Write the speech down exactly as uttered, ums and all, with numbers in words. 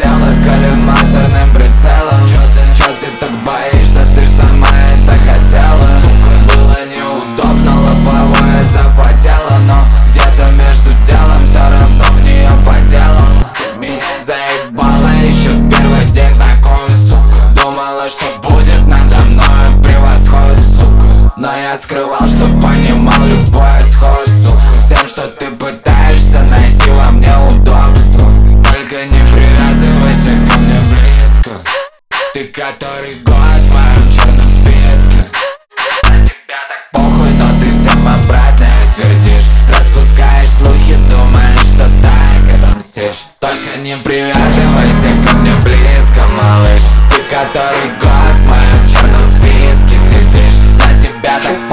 тело коллиматорным прицелом. Чё ты, чё ты так боишься, ты ж сама это хотела. Было неудобно, лобовое запотело, но где-то между делом все равно в нее поделал. Меня заебало еще в первый день знакомый, сука. Думала, что будет надо мной превосходство, сука. Но я скрывал, что понимал любой исход, сука. Всем, что ты пытаешься найти во мне удобство. Только не привязывайся ко мне близко. Ты который год в моем черном списке. На тебя так похуй, но ты всем обратное твердишь. Распускаешь слухи, думаешь, что так отомстишь. Только не привязывайся ко мне близко, малыш. Ты который год в моем черном списке сидишь. На тебя так